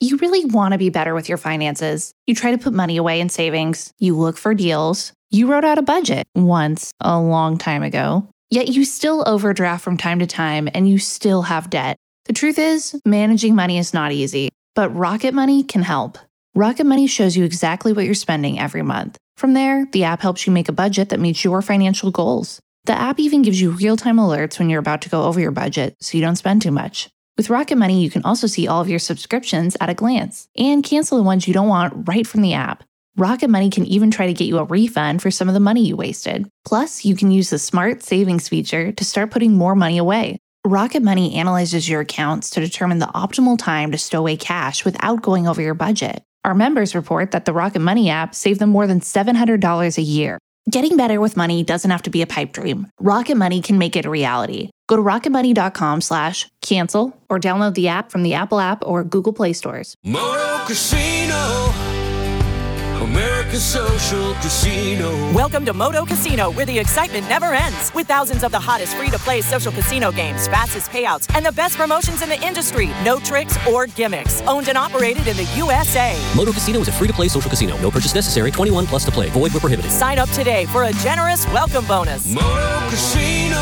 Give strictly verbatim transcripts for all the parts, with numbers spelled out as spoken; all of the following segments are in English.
You really want to be better with your finances. You try to put money away in savings. You look for deals. You wrote out a budget once, a long time ago. Yet you still overdraft from time to time and you still have debt. The truth is, managing money is not easy, but Rocket Money can help. Rocket Money shows you exactly what you're spending every month. From there, the app helps you make a budget that meets your financial goals. The app even gives you real-time alerts when you're about to go over your budget so you don't spend too much. With Rocket Money, you can also see all of your subscriptions at a glance and cancel the ones you don't want right from the app. Rocket Money can even try to get you a refund for some of the money you wasted. Plus, you can use the Smart Savings feature to start putting more money away. Rocket Money analyzes your accounts to determine the optimal time to stow away cash without going over your budget. Our members report that the Rocket Money app saved them more than seven hundred dollars a year. Getting better with money doesn't have to be a pipe dream. Rocket Money can make it a reality. Go to rocketmoney.com slash cancel or download the app from the Apple app or Google Play stores. Moto Casino, America's social casino. Welcome to Moto Casino, where the excitement never ends. With thousands of the hottest free-to-play social casino games, fastest payouts, and the best promotions in the industry. No tricks or gimmicks. Owned and operated in the U S A. Moto Casino is a free-to-play social casino. No purchase necessary. twenty-one plus to play. Void where prohibited. Sign up today for a generous welcome bonus. Moto Casino,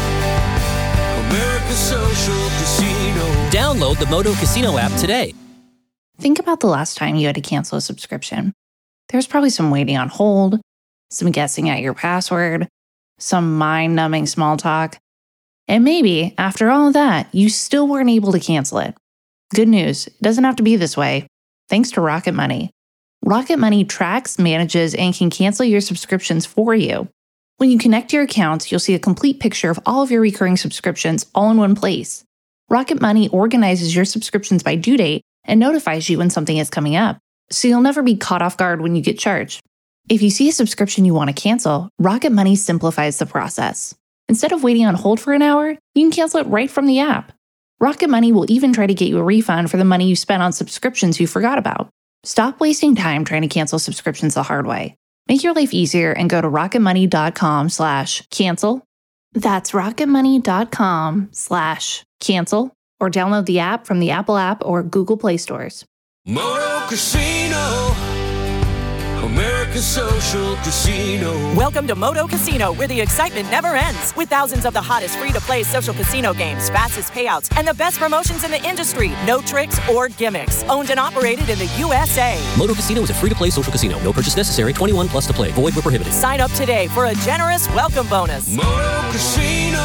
America's social casino. Download the Moto Casino app today. Think about the last time you had to cancel a subscription. There's probably some waiting on hold, some guessing at your password, some mind-numbing small talk. And maybe, after all of that, you still weren't able to cancel it. Good news, it doesn't have to be this way. Thanks to Rocket Money. Rocket Money tracks, manages, and can cancel your subscriptions for you. When you connect your accounts, you'll see a complete picture of all of your recurring subscriptions all in one place. Rocket Money organizes your subscriptions by due date and notifies you when something is coming up, so you'll never be caught off guard when you get charged. If you see a subscription you want to cancel, Rocket Money simplifies the process. Instead of waiting on hold for an hour, you can cancel it right from the app. Rocket Money will even try to get you a refund for the money you spent on subscriptions you forgot about. Stop wasting time trying to cancel subscriptions the hard way. Make your life easier and go to rocketmoney.com slash cancel. That's rocketmoney.com slash cancel or download the app from the Apple app or Google Play stores. Moto Casino, America's social casino. Welcome to Moto Casino, where the excitement never ends. With thousands of the hottest free-to-play social casino games, fastest payouts, and the best promotions in the industry. No tricks or gimmicks. Owned and operated in the U S A. Moto Casino is a free-to-play social casino. No purchase necessary. twenty-one plus to play. Void where prohibited. Sign up today for a generous welcome bonus. Moto Casino,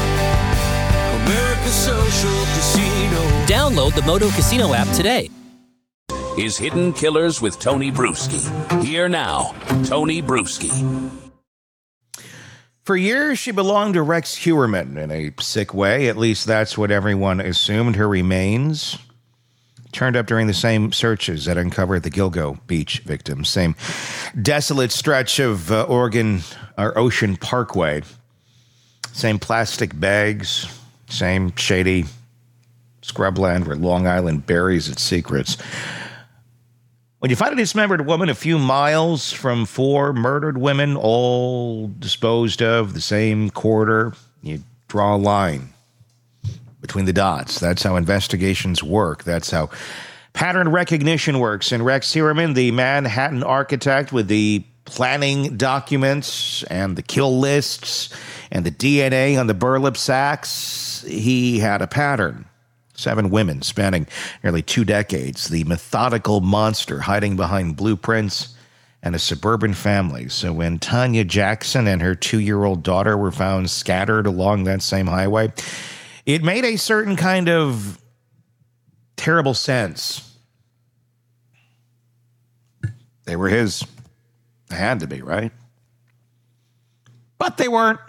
America's social casino. Download the Moto Casino app today. Is Hidden Killers with Tony Bruschi. Here now, Tony Bruschi. For years, she belonged to Rex Heuermann in a sick way. At least that's what everyone assumed. Her remains turned up during the same searches that uncovered the Gilgo Beach victims. Same desolate stretch of uh, Oregon or Ocean Parkway. Same plastic bags. Same shady scrubland where Long Island buries its secrets. When you find a dismembered woman a few miles from four murdered women, all disposed of, the same corridor, you draw a line between the dots. That's how investigations work. That's how pattern recognition works. And Rex Heuermann, the Manhattan architect with the planning documents and the kill lists and the D N A on the burlap sacks, he had a pattern. Seven women spanning nearly two decades, the methodical monster hiding behind blueprints and a suburban family. So when Tanya Jackson and her two-year-old daughter were found scattered along that same highway, it made a certain kind of terrible sense. They were his. They had to be, right? But they weren't.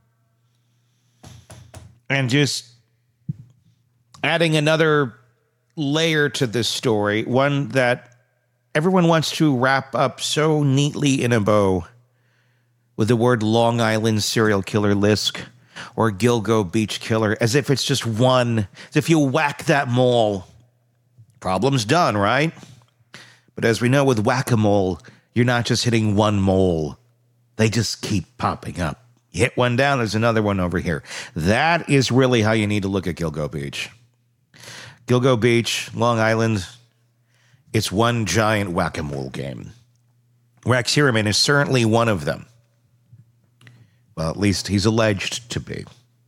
And just adding another layer to this story, one that everyone wants to wrap up so neatly in a bow with the word Long Island serial killer Lisk or Gilgo Beach killer, as if it's just one, as if you whack that mole, problem's done, right? But as we know with whack-a-mole, you're not just hitting one mole. They just keep popping up. You hit one down, there's another one over here. That is really how you need to look at Gilgo Beach. Gilgo Beach, Long Island, It's one giant whack-a-mole game. Rex Heuermann is certainly one of them. Well, at least he's alleged to be.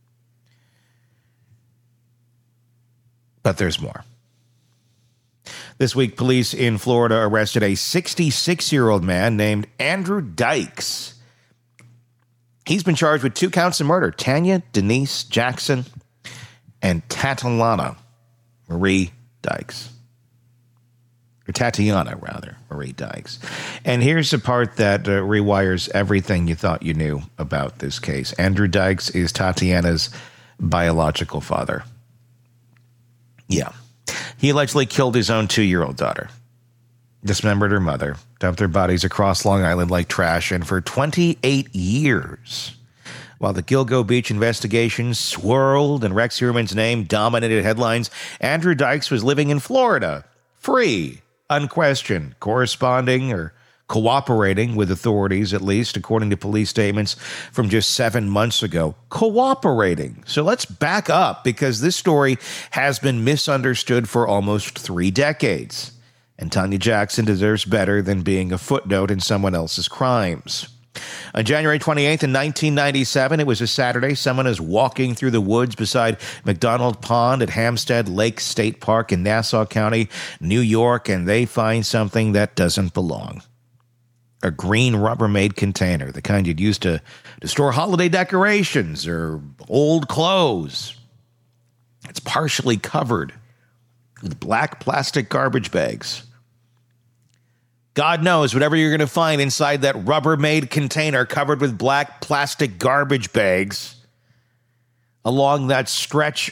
But there's more. This week, police in Florida arrested a sixty-six-year-old man named Andrew Dykes. He's been charged with two counts of murder: Tanya Denise Jackson and Tatiana Marie Dykes. Or Tatiana, rather, Marie Dykes. And here's the part that uh, rewires everything you thought you knew about this case. Andrew Dykes is Tatiana's biological father. Yeah. He allegedly killed his own two-year-old daughter, dismembered her mother, dumped their bodies across Long Island like trash, and for twenty-eight years, while the Gilgo Beach investigation swirled and Rex Heuermann's name dominated headlines, Andrew Dykes was living in Florida, free, unquestioned, corresponding or cooperating with authorities, at least according to police statements from just seven months ago. Cooperating. So let's back up, because this story has been misunderstood for almost three decades. And Tanya Jackson deserves better than being a footnote in someone else's crimes. On January twenty-eighth in nineteen ninety-seven, it was a Saturday. Someone is walking through the woods beside McDonald Pond at Hampstead Lake State Park in Nassau County, New York, and they find something that doesn't belong. A green Rubbermaid container, the kind you'd use to, to store holiday decorations or old clothes. It's partially covered with black plastic garbage bags. God knows whatever you're going to find inside that Rubbermaid container covered with black plastic garbage bags along that stretch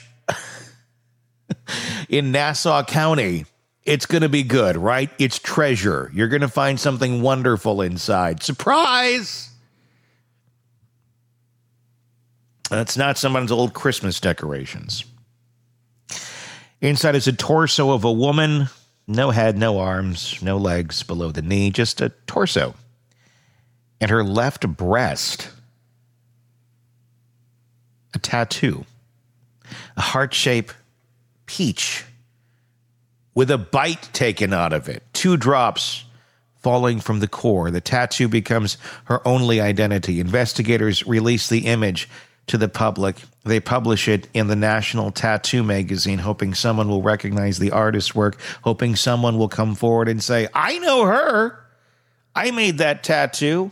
in Nassau County, it's going to be good, right? It's treasure. You're going to find something wonderful inside. Surprise! That's not someone's old Christmas decorations. Inside is a torso of a woman. No head, no arms, no legs below the knee, just a torso. And her left breast, a tattoo, a heart-shaped peach with a bite taken out of it, two drops falling from the core. The tattoo becomes her only identity. Investigators release the image to the public. They publish it in the National Tattoo magazine, hoping someone will recognize the artist's work, hoping someone will come forward and say, I know her. I made that tattoo.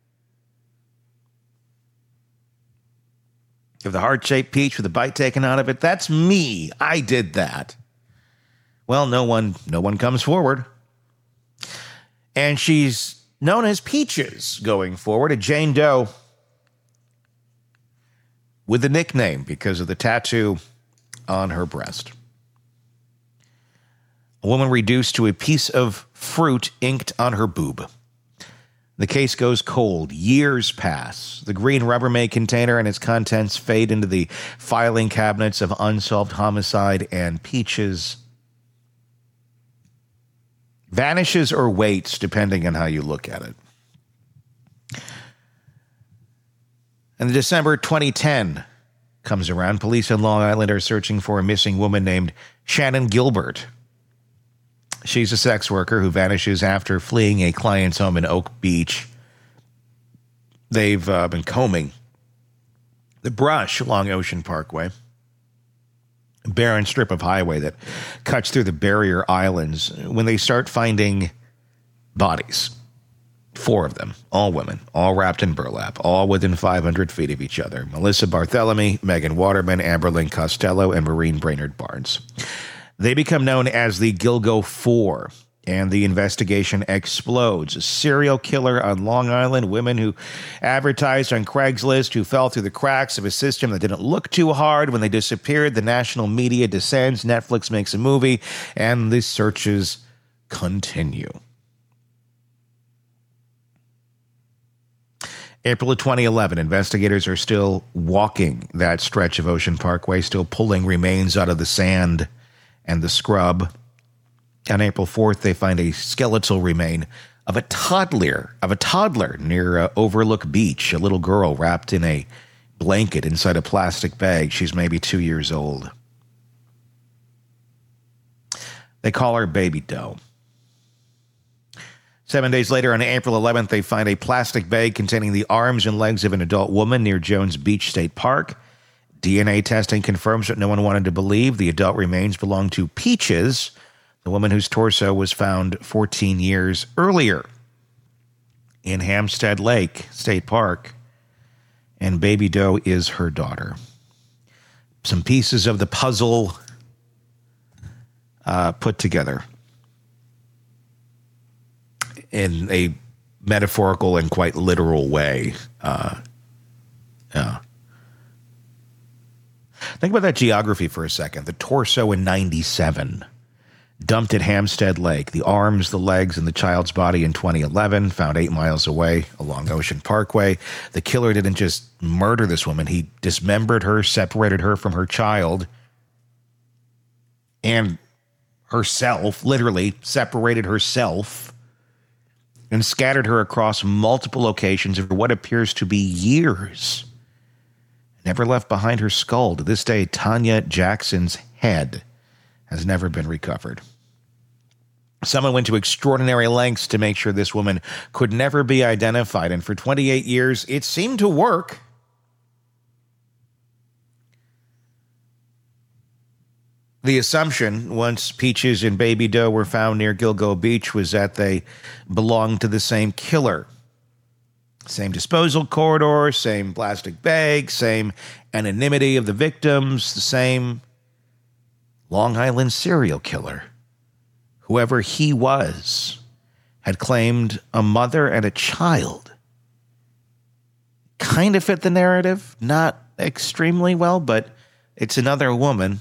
Of the heart-shaped peach with a bite taken out of it, that's me. I did that. Well, no one, no one comes forward. And she's known as Peaches going forward, a Jane Doe with a nickname because of the tattoo on her breast. A woman reduced to a piece of fruit inked on her boob. The case goes cold. Years pass. The green Rubbermaid container and its contents fade into the filing cabinets of unsolved homicide, and Peaches vanishes or waits, depending on how you look at it. And December twenty ten comes around. Police in Long Island are searching for a missing woman named Shannon Gilbert. She's a sex worker who vanishes after fleeing a client's home in Oak Beach. They've uh, been combing the brush along Ocean Parkway, a barren strip of highway that cuts through the barrier islands, when they start finding bodies. Four of them, all women, all wrapped in burlap, all within five hundred feet of each other. Melissa Barthelemy, Megan Waterman, Amberlynn Costello, and Maureen Brainerd Barnes. They become known as the Gilgo Four, and the investigation explodes. A serial killer on Long Island, women who advertised on Craigslist, who fell through the cracks of a system that didn't look too hard. When they disappeared, the national media descends, Netflix makes a movie, and the searches continue. April of twenty eleven, investigators are still walking that stretch of Ocean Parkway, still pulling remains out of the sand and the scrub. On April fourth, they find a skeletal remain of a toddler, of a toddler near uh, Overlook Beach, a little girl wrapped in a blanket inside a plastic bag. She's maybe two years old. They call her Baby Doe. Seven days later, on April eleventh, they find a plastic bag containing the arms and legs of an adult woman near Jones Beach State Park. D N A testing confirms what no one wanted to believe. The adult remains belong to Peaches, the woman whose torso was found fourteen years earlier in Hampstead Lake State Park. And Baby Doe is her daughter. Some pieces of the puzzle uh, put together in a metaphorical and quite literal way. Uh, yeah. Think about that geography for a second. The torso in ninety-seven, dumped at Hampstead Lake. The arms, the legs, and the child's body in twenty eleven, found eight miles away along Ocean Parkway. The killer didn't just murder this woman. He dismembered her, separated her from her child, and herself, literally separated herself, and scattered her across multiple locations over what appears to be years. Never left behind her skull. To this day, Tanya Jackson's head has never been recovered. Someone went to extraordinary lengths to make sure this woman could never be identified, and for twenty-eight years, it seemed to work. The assumption, once Peaches and Baby Doe were found near Gilgo Beach, was that they belonged to the same killer. Same disposal corridor, same plastic bag, same anonymity of the victims, the same Long Island serial killer. Whoever he was had claimed a mother and a child. Kind of fit the narrative, not extremely well, but it's another woman.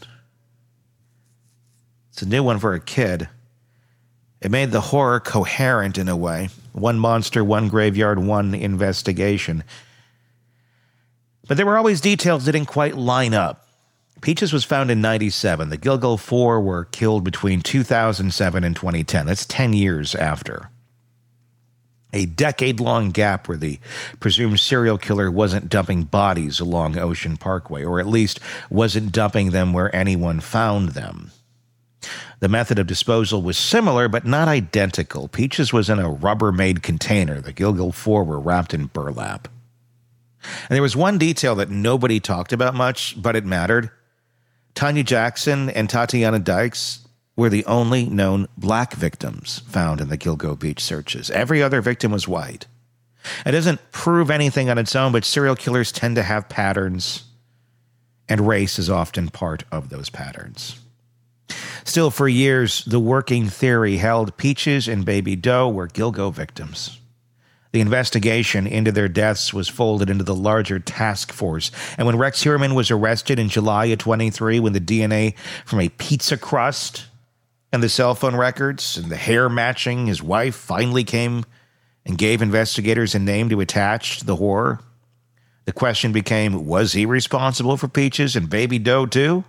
It's a new one for a kid. It made the horror coherent in a way. One monster, one graveyard, one investigation. But there were always details that didn't quite line up. Peaches was found in ninety-seven. The Gilgo Four were killed between two thousand seven and twenty ten. That's ten years after. A decade-long gap where the presumed serial killer wasn't dumping bodies along Ocean Parkway, or at least wasn't dumping them where anyone found them. The method of disposal was similar, but not identical. Peaches was in a Rubbermaid container. The Gilgo Four were wrapped in burlap. And there was one detail that nobody talked about much, but it mattered. Tanya Jackson and Tatiana Dykes were the only known black victims found in the Gilgo Beach searches. Every other victim was white. It doesn't prove anything on its own, but serial killers tend to have patterns, and race is often part of those patterns. Still, for years, the working theory held Peaches and Baby Doe were Gilgo victims. The investigation into their deaths was folded into the larger task force, and when Rex Heuermann was arrested in July of twenty-three, when the D N A from a pizza crust and the cell phone records and the hair matching his wife finally came and gave investigators a name to attach to the horror, the question became, was he responsible for Peaches and Baby Doe too?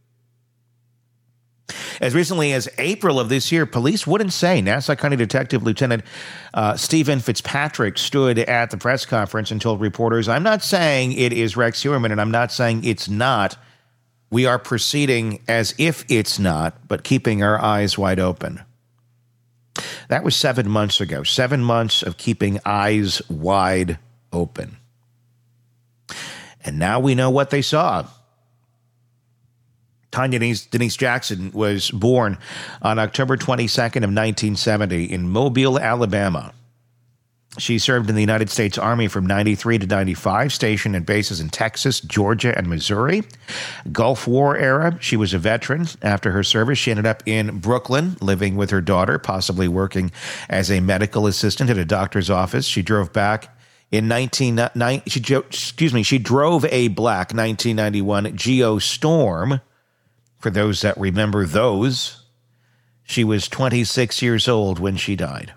As recently as April of this year, police wouldn't say. Nassau County Detective Lieutenant uh, Stephen Fitzpatrick stood at the press conference and told reporters, I'm not saying it is Rex Heuermann, and I'm not saying it's not. We are proceeding as if it's not, but keeping our eyes wide open. That was seven months ago. Seven months of keeping eyes wide open. And now we know what they saw. Tanya Denise, Denise Jackson was born on October twenty-second of nineteen seventy in Mobile, Alabama. She served in the United States Army from ninety-three to ninety-five, stationed at bases in Texas, Georgia, and Missouri. Gulf War era, she was a veteran. After her service, she ended up in Brooklyn, living with her daughter, possibly working as a medical assistant at a doctor's office. She drove back in nineteen ninety. She excuse me. She drove a black nineteen ninety-one Geostorm. For those that remember those, she was twenty-six years old when she died.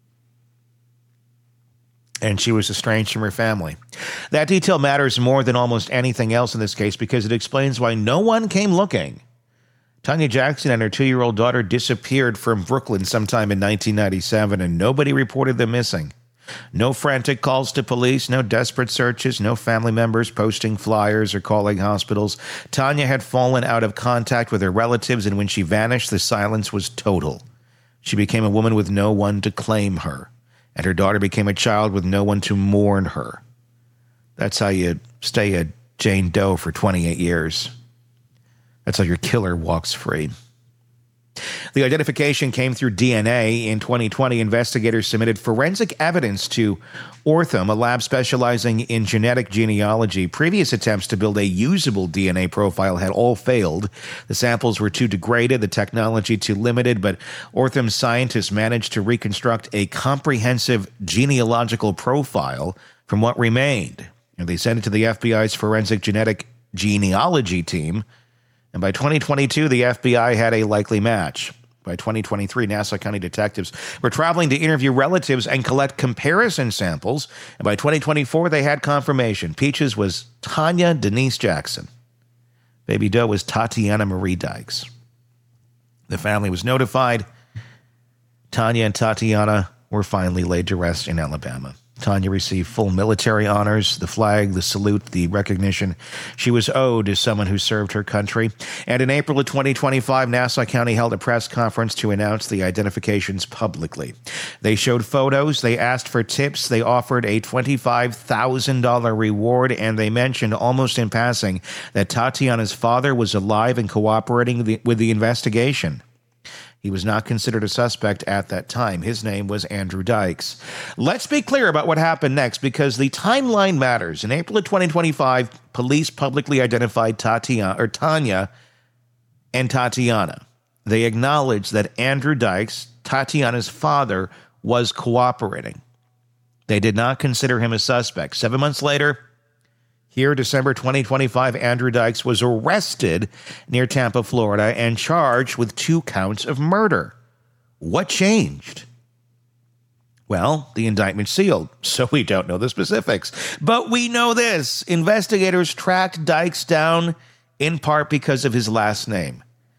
And she was estranged from her family. That detail matters more than almost anything else in this case because it explains why no one came looking. Tanya Jackson and her two-year-old daughter disappeared from Brooklyn sometime in nineteen ninety-seven, and nobody reported them missing. No frantic calls to police, no desperate searches, no family members posting flyers or calling hospitals. Tanya had fallen out of contact with her relatives, and when she vanished, the silence was total. She became a woman with no one to claim her, and her daughter became a child with no one to mourn her. That's how you stay a Jane Doe for twenty-eight years. That's how your killer walks free. The identification came through D N A. In twenty twenty, investigators submitted forensic evidence to Ortham, a lab specializing in genetic genealogy. Previous attempts to build a usable D N A profile had all failed. The samples were too degraded, the technology too limited, but Ortham scientists managed to reconstruct a comprehensive genealogical profile from what remained. And they sent it to the F B I's forensic genetic genealogy team. And by twenty twenty-two, the F B I had a likely match. By twenty twenty-three, Nassau County detectives were traveling to interview relatives and collect comparison samples. And by twenty twenty-four, they had confirmation. Peaches was Tanya Denise Jackson. Baby Doe was Tatiana Marie Dykes. The family was notified. Tanya and Tatiana were finally laid to rest in Alabama. Tanya received full military honors, the flag, the salute, the recognition she was owed as someone who served her country. And in April of twenty twenty-five, Nassau County held a press conference to announce the identifications publicly. They showed photos, they asked for tips, they offered a twenty-five thousand dollars reward, and they mentioned almost in passing that Tatiana's father was alive and cooperating the, with the investigation. He was not considered a suspect at that time. His name was Andrew Dykes. Let's be clear about what happened next, because the timeline matters. In April of twenty twenty-five, police publicly identified Tatiana, or Tanya and Tatiana. They acknowledged that Andrew Dykes, Tatiana's father, was cooperating. They did not consider him a suspect. Seven months later, here, December twenty twenty-five, Andrew Dykes was arrested near Tampa, Florida, and charged with two counts of murder. What changed? Well, the indictment sealed, so we don't know the specifics. But we know this. Investigators tracked Dykes down in part because of his last name,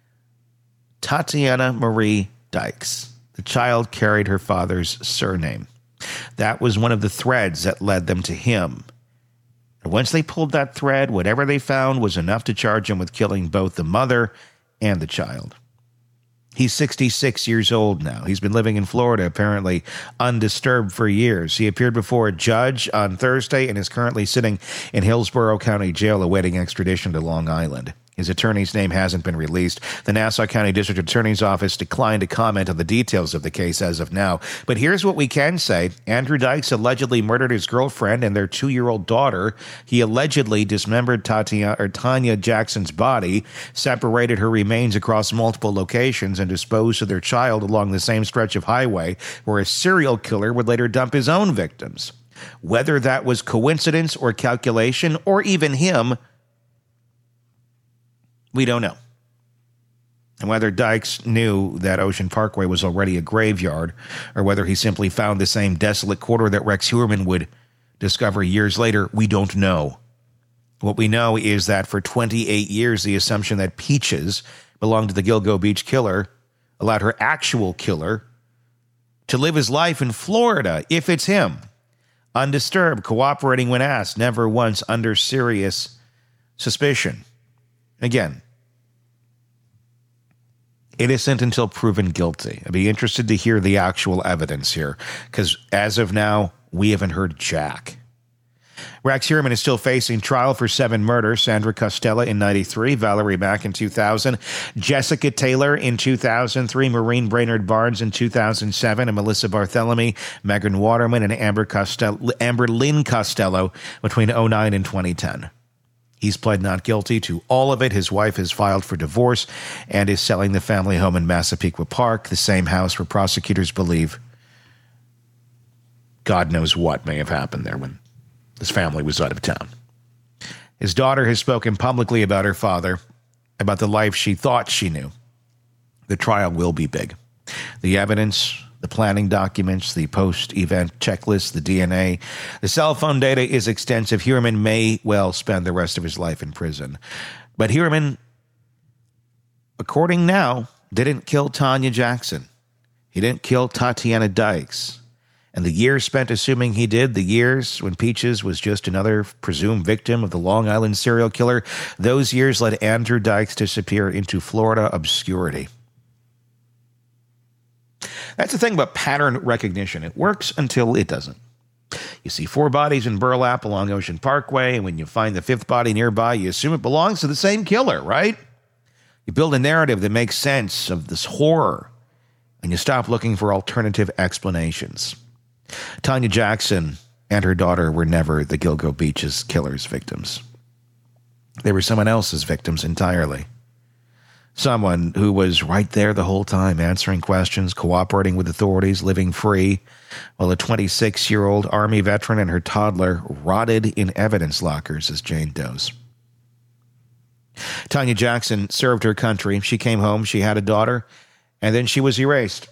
Tatiana Marie Dykes. The child carried her father's surname. That was one of the threads that led them to him. Once they pulled that thread, whatever they found was enough to charge him with killing both the mother and the child. He's sixty-six years old now. He's been living in Florida, apparently undisturbed for years. He appeared before a judge on Thursday and is currently sitting in Hillsborough County Jail awaiting extradition to Long Island. His attorney's name hasn't been released. The Nassau County District Attorney's Office declined to comment on the details of the case as of now. But here's what we can say. Andrew Dykes allegedly murdered his girlfriend and their two-year-old daughter. He allegedly dismembered Tatiana, or Tanya Jackson's body, separated her remains across multiple locations, and disposed of their child along the same stretch of highway where a serial killer would later dump his own victims. Whether that was coincidence or calculation, or even him, we don't know. And whether Dykes knew that Ocean Parkway was already a graveyard, or whether he simply found the same desolate quarter that Rex Heuermann would discover years later, we don't know. What we know is that for twenty-eight years, the assumption that Peaches belonged to the Gilgo Beach killer allowed her actual killer to live his life in Florida, if it's him, undisturbed, cooperating when asked, never once under serious suspicion. Again, innocent until proven guilty. I'd be interested to hear the actual evidence here, because as of now, we haven't heard jack. Rex Heuermann is still facing trial for seven murders. Sandra Costello in ninety-three, Valerie Mack in two thousand, Jessica Taylor in two thousand three, Maureen Brainerd Barnes in two thousand seven, and Melissa Barthelemy, Megan Waterman, and Amber, Costello, Amber Lynn Costello between oh nine and twenty ten. He's pled not guilty to all of it. His wife has filed for divorce and is selling the family home in Massapequa Park, the same house where prosecutors believe God knows what may have happened there when his family was out of town. His daughter has spoken publicly about her father, about the life she thought she knew. The trial will be big. The evidence, the planning documents, the post-event checklist, the D N A, the cell phone data is extensive. Heuermann may well spend the rest of his life in prison. But Heuermann, according now, didn't kill Tanya Jackson. He didn't kill Tatiana Dykes. And the years spent assuming he did, the years when Peaches was just another presumed victim of the Long Island serial killer, those years led Andrew Dykes disappear into Florida obscurity. That's the thing about pattern recognition. It works until it doesn't. You see four bodies in Burlap along Ocean Parkway, and when you find the fifth body nearby, you assume it belongs to the same killer, right? You build a narrative that makes sense of this horror, and you stop looking for alternative explanations. Tanya Jackson and her daughter were never the Gilgo Beach's killer's victims. They were someone else's victims entirely. Someone who was right there the whole time, answering questions, cooperating with authorities, living free, while a twenty-six-year-old Army veteran and her toddler rotted in evidence lockers as Jane Does. Tanya Jackson served her country. She came home, she had a daughter, and then she was erased.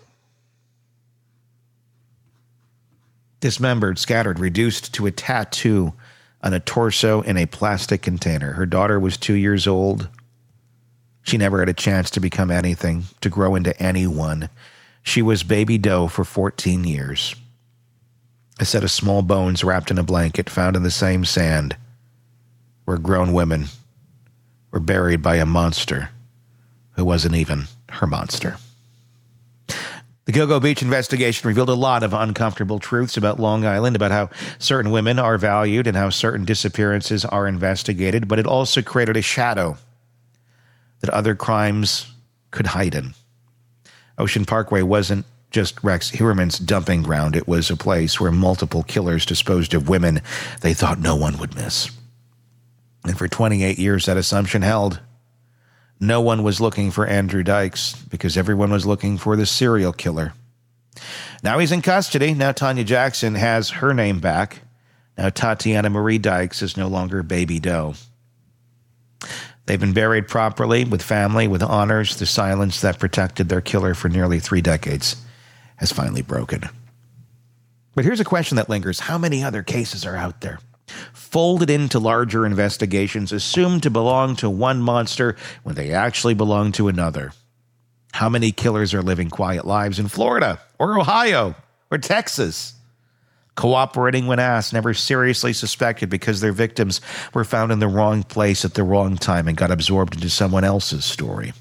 Dismembered, scattered, reduced to a tattoo on a torso in a plastic container. Her daughter was two years old. She never had a chance to become anything, to grow into anyone. She was baby doe for fourteen years. A set of small bones wrapped in a blanket found in the same sand where grown women were buried by a monster who wasn't even her monster. The Gilgo Beach investigation revealed a lot of uncomfortable truths about Long Island, about how certain women are valued and how certain disappearances are investigated, but it also created a shadow that other crimes could hide in. Ocean Parkway wasn't just Rex Heuermann's dumping ground. It was a place where multiple killers disposed of women they thought no one would miss. And for twenty-eight years, that assumption held. No one was looking for Andrew Dykes because everyone was looking for the serial killer. Now he's in custody. Now Tanya Jackson has her name back. Now Tatiana Marie Dykes is no longer baby doe. They've been buried properly, with family, with honors. The silence that protected their killer for nearly three decades has finally broken. But here's a question that lingers. How many other cases are out there? Folded into larger investigations, assumed to belong to one monster when they actually belong to another. How many killers are living quiet lives in Florida or Ohio or Texas? Cooperating when asked, never seriously suspected because their victims were found in the wrong place at the wrong time and got absorbed into someone else's story.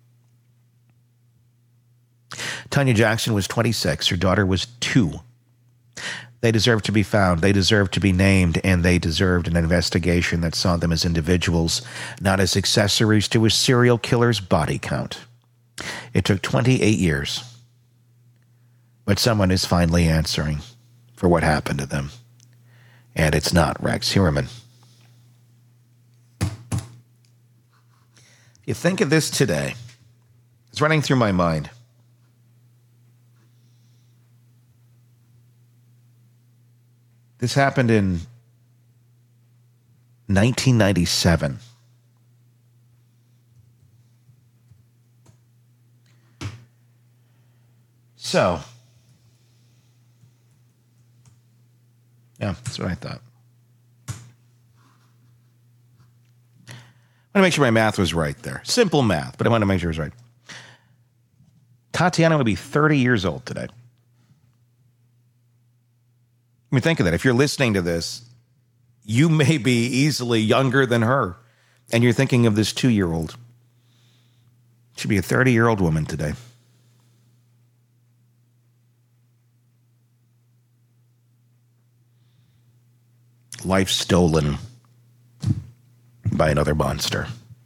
Tanya Jackson was twenty-six. Her daughter was two. They deserved to be found. They deserved to be named, and they deserved an investigation that saw them as individuals, not as accessories to a serial killer's body count. It took twenty-eight years, but someone is finally answering for what happened to them. And it's not Rex Heuermann. If you think of this today, it's running through my mind. This happened in nineteen ninety-seven. So, yeah, that's what I thought. I want to make sure my math was right there. Simple math, but I want to make sure it was right. Tatiana would be thirty years old today. I mean, think of that. If you're listening to this, you may be easily younger than her, and you're thinking of this two-year-old. She'd be a thirty-year-old woman today. Life stolen by another monster.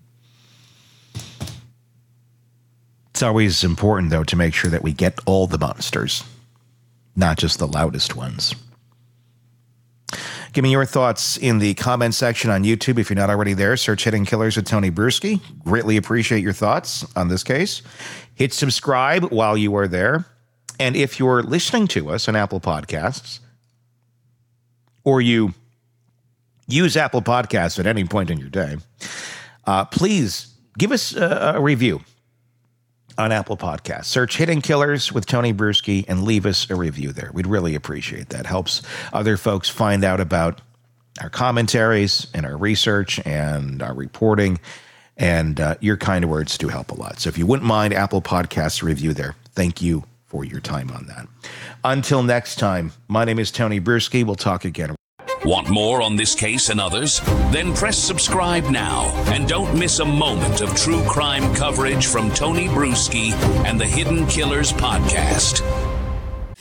It's always important, though, to make sure that we get all the monsters, not just the loudest ones. Give me your thoughts in the comment section on YouTube. If you're not already there, search Hidden Killers with Tony Bruschi. Greatly appreciate your thoughts on this case. Hit subscribe while you are there. And if you're listening to us on Apple Podcasts, or you use Apple Podcasts at any point in your day, uh, please give us a, a review on Apple Podcasts. Search Hidden Killers with Tony Bruschi and leave us a review there. We'd really appreciate that. Helps other folks find out about our commentaries and our research and our reporting, and uh, your kind words do help a lot. So if you wouldn't mind Apple Podcasts review there, thank you for your time on that. Until next time, my name is Tony Bruschi. We'll talk again. Want more on this case and others? Then press subscribe now and don't miss a moment of true crime coverage from Tony Bruschi and the Hidden Killers podcast.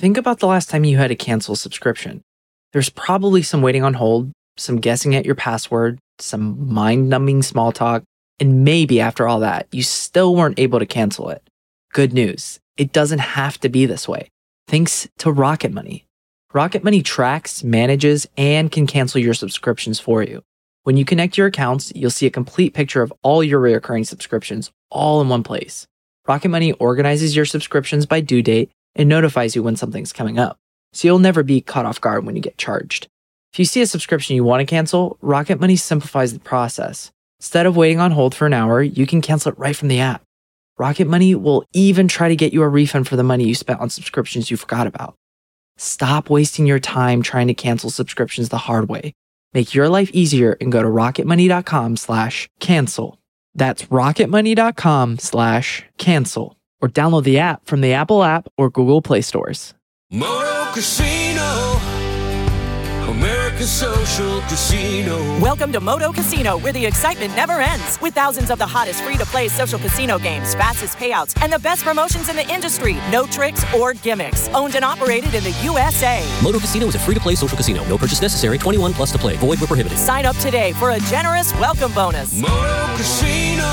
think about the last time you had to cancel a subscription. There's probably some waiting on hold, some guessing at your password, some mind-numbing small talk, and maybe after all that, you still weren't able to cancel it. Good news, it doesn't have to be this way. Thanks to Rocket Money. Rocket Money tracks, manages, and can cancel your subscriptions for you. When you connect your accounts, you'll see a complete picture of all your recurring subscriptions all in one place. Rocket Money organizes your subscriptions by due date and notifies you when something's coming up, so you'll never be caught off guard when you get charged. If you see a subscription you want to cancel, Rocket Money simplifies the process. Instead of waiting on hold for an hour, you can cancel it right from the app. Rocket Money will even try to get you a refund for the money you spent on subscriptions you forgot about. Stop wasting your time trying to cancel subscriptions the hard way. Make your life easier and go to rocketmoney.com slash cancel. That's rocketmoney.com slash cancel. Or download the app from the Apple app or Google Play stores. Moto Casino, America's social casino. Welcome to Moto Casino, where the excitement never ends. With thousands of the hottest free-to-play social casino games, fastest payouts, and the best promotions in the industry. No tricks or gimmicks. Owned and operated in the U S A. Moto Casino is a free-to-play social casino. No purchase necessary. twenty-one plus to play. Void where prohibited. Sign up today for a generous welcome bonus. Moto Casino,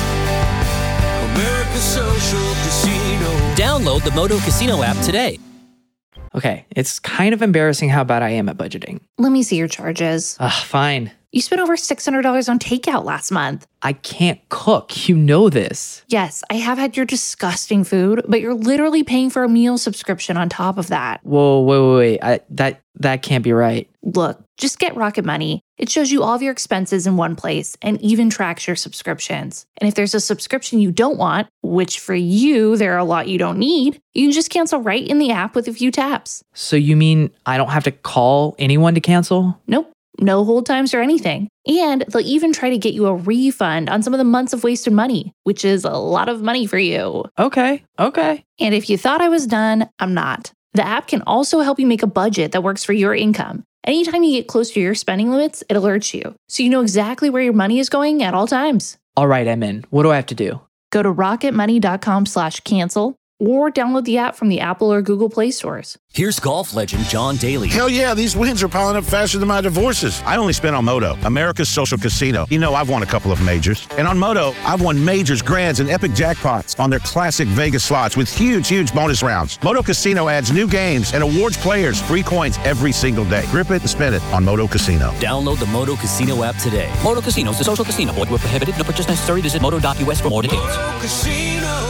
America's social casino. Download the Moto Casino app today. Okay, it's kind of embarrassing how bad I am at budgeting. Let me see your charges. Ugh, fine. You spent over six hundred dollars on takeout last month. I can't cook. You know this. Yes, I have had your disgusting food, but you're literally paying for a meal subscription on top of that. Whoa, wait, wait, wait. I, that, that can't be right. Look, just get Rocket Money. It shows you all of your expenses in one place and even tracks your subscriptions. And if there's a subscription you don't want, which for you, there are a lot you don't need, you can just cancel right in the app with a few taps. So you mean I don't have to call anyone to cancel? Nope. No hold times or anything. And they'll even try to get you a refund on some of the months of wasted money, which is a lot of money for you. Okay, okay. And if you thought I was done, I'm not. The app can also help you make a budget that works for your income. Anytime you get close to your spending limits, it alerts you, so you know exactly where your money is going at all times. All right, I'm in. What do I have to do? Go to rocketmoney.com slash cancel or download the app from the Apple or Google Play stores. Here's golf legend John Daly. Hell yeah, these wins are piling up faster than my divorces. I only spent on Moto, America's social casino. You know, I've won a couple of majors. And on Moto, I've won majors, grands, and epic jackpots on their classic Vegas slots with huge, huge bonus rounds. Moto Casino adds new games and awards players free coins every single day. Grip it and spend it on Moto Casino. Download the Moto Casino app today. Moto Casino is a social casino. Void where prohibited. No purchase necessary. Visit moto dot u s for more details. Moto Casino,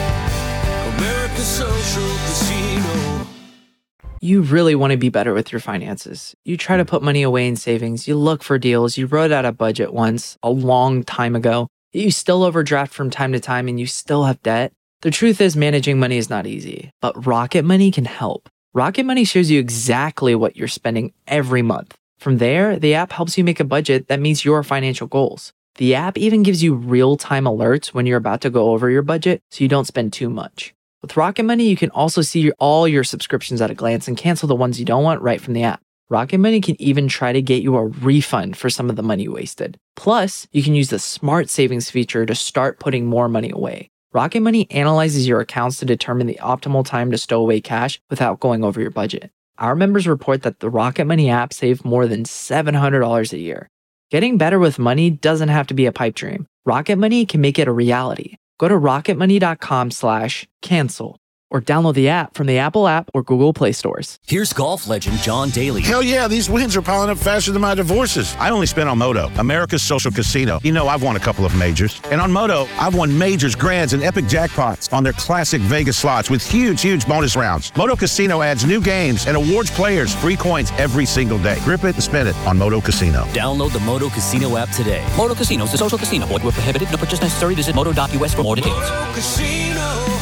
America's social casino. You really want to be better with your finances. You try to put money away in savings. You look for deals. You wrote out a budget once, a long time ago. You still overdraft from time to time and you still have debt. The truth is managing money is not easy, but Rocket Money can help. Rocket Money shows you exactly what you're spending every month. From there, the app helps you make a budget that meets your financial goals. The app even gives you real-time alerts when you're about to go over your budget so you don't spend too much. With Rocket Money, you can also see your, all your subscriptions at a glance and cancel the ones you don't want right from the app. Rocket Money can even try to get you a refund for some of the money you wasted. Plus, you can use the Smart Savings feature to start putting more money away. Rocket Money analyzes your accounts to determine the optimal time to stow away cash without going over your budget. Our members report that the Rocket Money app saved more than seven hundred dollars a year. Getting better with money doesn't have to be a pipe dream. Rocket Money can make it a reality. Go to rocketmoney.com slash cancel or download the app from the Apple app or Google Play stores. Here's golf legend John Daly. Hell yeah, these wins are piling up faster than my divorces. I only spent on Moto, America's social casino. You know, I've won a couple of majors. And on Moto, I've won majors, grands, and epic jackpots on their classic Vegas slots with huge, huge bonus rounds. Moto Casino adds new games and awards players free coins every single day. Grip it and spend it on Moto Casino. Download the Moto Casino app today. Moto Casino is a social casino. Void where prohibited. No purchase necessary. Visit moto dot u s for more details. Moto Casino,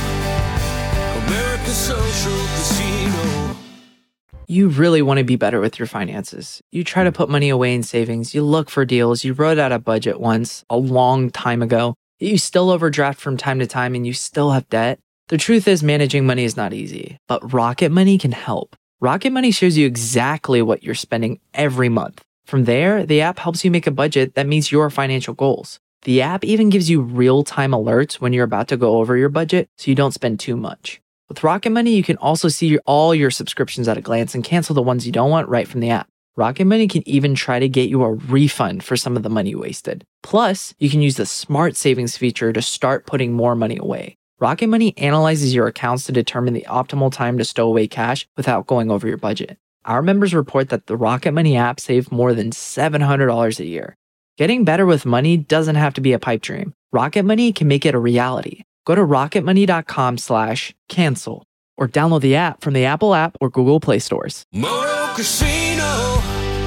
America's social casino. You really want to be better with your finances. You try to put money away in savings. You look for deals. You wrote out a budget once, a long time ago. You still overdraft from time to time and you still have debt. The truth is managing money is not easy, but Rocket Money can help. Rocket Money shows you exactly what you're spending every month. From there, the app helps you make a budget that meets your financial goals. The app even gives you real-time alerts when you're about to go over your budget so you don't spend too much. With Rocket Money, you can also see your, all your subscriptions at a glance and cancel the ones you don't want right from the app. Rocket Money can even try to get you a refund for some of the money you wasted. Plus, you can use the Smart Savings feature to start putting more money away. Rocket Money analyzes your accounts to determine the optimal time to stow away cash without going over your budget. Our members report that the Rocket Money app saved more than seven hundred dollars a year. Getting better with money doesn't have to be a pipe dream. Rocket Money can make it a reality. Go to rocketmoney.com slash cancel or download the app from the Apple app or Google Play stores. Moto Casino,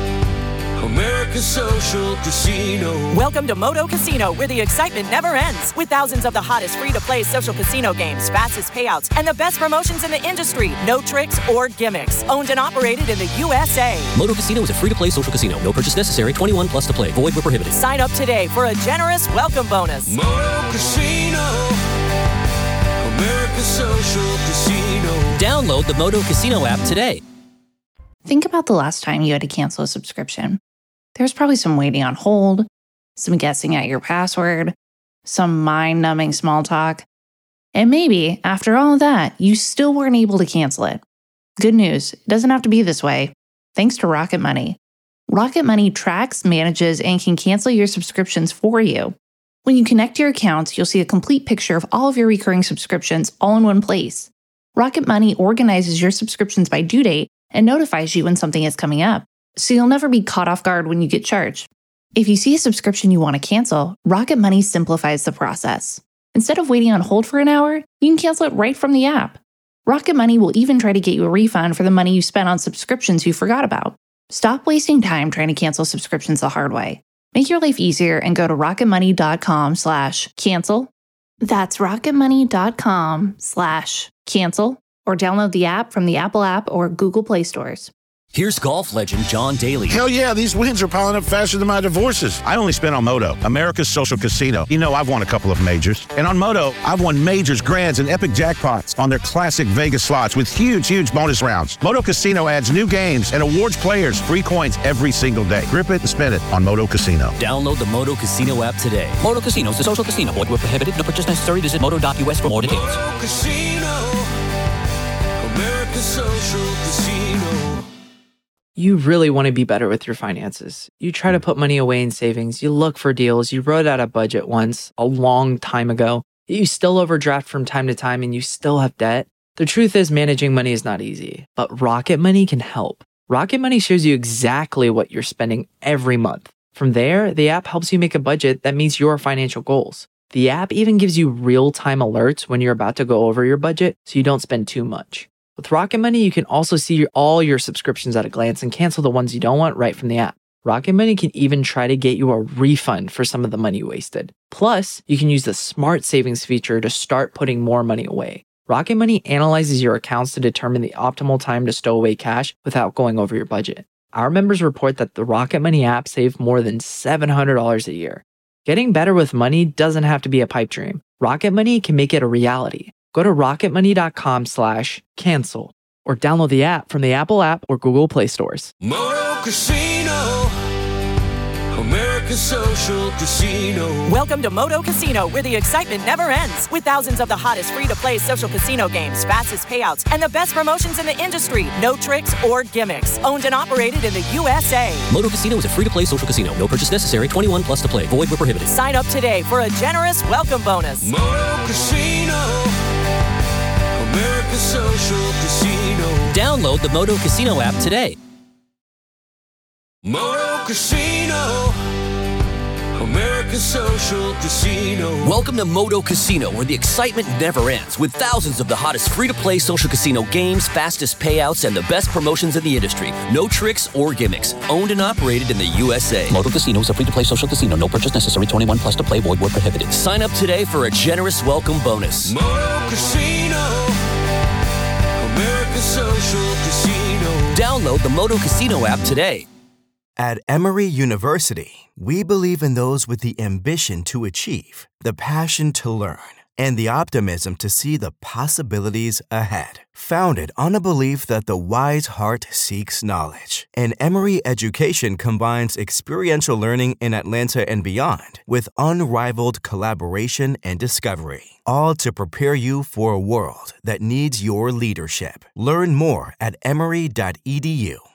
America's social casino. Welcome to Moto Casino, where the excitement never ends. With thousands of the hottest free-to-play social casino games, fastest payouts, and the best promotions in the industry. No tricks or gimmicks. Owned and operated in the U S A. Moto Casino is a free-to-play social casino. No purchase necessary. twenty-one plus to play. Void where prohibited. Sign up today for a generous welcome bonus. Moto Casino, America's social casino. Download the Moto Casino app today. Think about the last time you had to cancel a subscription. There's probably some waiting on hold, some guessing at your password, some mind-numbing small talk. And maybe, after all of that, you still weren't able to cancel it. Good news, it doesn't have to be this way. Thanks to Rocket Money. Rocket Money tracks, manages, and can cancel your subscriptions for you. When you connect your accounts, you'll see a complete picture of all of your recurring subscriptions all in one place. Rocket Money organizes your subscriptions by due date and notifies you when something is coming up, so you'll never be caught off guard when you get charged. If you see a subscription you want to cancel, Rocket Money simplifies the process. Instead of waiting on hold for an hour, you can cancel it right from the app. Rocket Money will even try to get you a refund for the money you spent on subscriptions you forgot about. Stop wasting time trying to cancel subscriptions the hard way. Make your life easier and go to rocketmoney.com slash cancel. That's rocketmoney.com slash cancel or download the app from the Apple app or Google Play stores. Here's golf legend John Daly. Hell yeah, these wins are piling up faster than my divorces. I only spent on Moto, America's social casino. You know, I've won a couple of majors. And on Moto, I've won majors, grands, and epic jackpots on their classic Vegas slots with huge, huge bonus rounds. Moto Casino adds new games and awards players free coins every single day. Grip it and spin it on Moto Casino. Download the Moto Casino app today. Moto Casino is a social casino. Void where prohibited. No purchase necessary. Visit moto dot U S for more details. Moto Casino, America's social casino. You really want to be better with your finances. You try to put money away in savings. You look for deals. You wrote out a budget once a long time ago. You still overdraft from time to time and you still have debt. The truth is, managing money is not easy, but Rocket Money can help. Rocket Money shows you exactly what you're spending every month. From there, the app helps you make a budget that meets your financial goals. The app even gives you real-time alerts when you're about to go over your budget so you don't spend too much. With Rocket Money, you can also see your, all your subscriptions at a glance and cancel the ones you don't want right from the app. Rocket Money can even try to get you a refund for some of the money you wasted. Plus, you can use the Smart Savings feature to start putting more money away. Rocket Money analyzes your accounts to determine the optimal time to stow away cash without going over your budget. Our members report that the Rocket Money app saved more than seven hundred dollars a year. Getting better with money doesn't have to be a pipe dream. Rocket Money can make it a reality. Go to rocketmoney.com slash cancel or download the app from the Apple app or Google Play stores. Moto Casino, America's social casino. Welcome to Moto Casino, where the excitement never ends. With thousands of the hottest free-to-play social casino games, fastest payouts, and the best promotions in the industry. No tricks or gimmicks. Owned and operated in the U S A. Moto Casino is a free-to-play social casino. No purchase necessary. twenty-one plus to play. Void where prohibited. Sign up today for a generous welcome bonus. Moto Casino, America's social casino. Download the Moto Casino app today. Moto Casino, America's social casino. Welcome to Moto Casino, where the excitement never ends, with thousands of the hottest free-to-play social casino games, fastest payouts, and the best promotions in the industry. No tricks or gimmicks. Owned and operated in the U S A. Moto Casino is a free-to-play social casino. No purchase necessary. twenty-one plus to play. Void where prohibited. Sign up today for a generous welcome bonus. Moto Casino, America's social casino. Download the Moto Casino app today. At Emory University, we believe in those with the ambition to achieve, the passion to learn, and the optimism to see the possibilities ahead. Founded on a belief that the wise heart seeks knowledge, and Emory Education combines experiential learning in Atlanta and beyond with unrivaled collaboration and discovery, all to prepare you for a world that needs your leadership. Learn more at emory dot e d u.